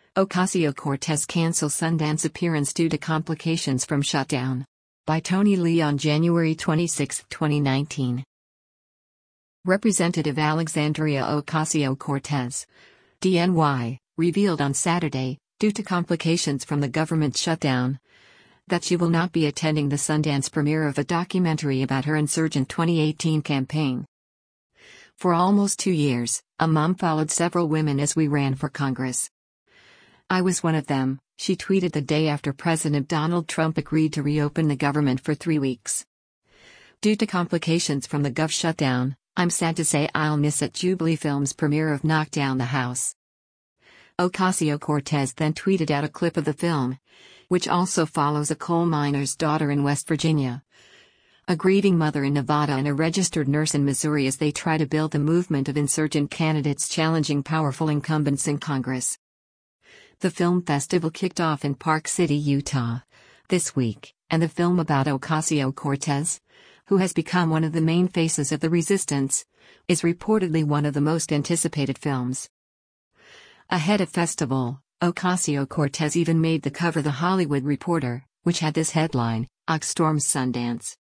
Ocasio-Cortez cancels Sundance appearance due to complications from shutdown. By Tony Lee on January 26, 2019. Representative Alexandria Ocasio-Cortez, DNY, revealed on Saturday, due to complications from the government shutdown, that she will not be attending the Sundance premiere of a documentary about her insurgent 2018 campaign. For almost 2 years, a mom followed several women as we ran for Congress. I was one of them, she tweeted the day after President Donald Trump agreed to reopen the government for 3 weeks. Due to complications from the Gov shutdown, I'm sad to say I'll miss at Jubilee Films' premiere of Knock Down the House. Ocasio-Cortez then tweeted out a clip of the film, which also follows a coal miner's daughter in West Virginia, a grieving mother in Nevada, and a registered nurse in Missouri as they try to build a movement of insurgent candidates challenging powerful incumbents in Congress. The film festival kicked off in Park City, Utah, this week, and the film about Ocasio-Cortez, who has become one of the main faces of the resistance, is reportedly one of the most anticipated films. Ahead of festival, Ocasio-Cortez even made the cover of The Hollywood Reporter, which had this headline: Ox storms Sundance.